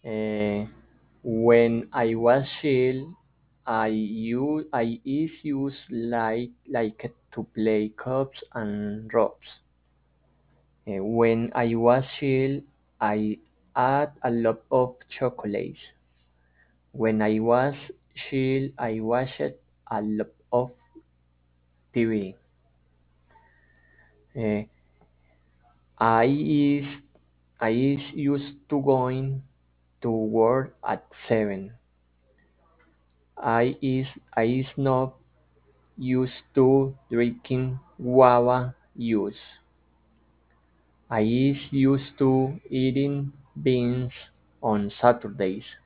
Uh, when I was child, I is used like to play cups and ropes. When I was child, I ate a lot of chocolates. When I was child, I watched a lot of TV. Uh, I is I is used to going to work at 7. I is not used to drinking guava juice. I is used to eating beans on Saturdays.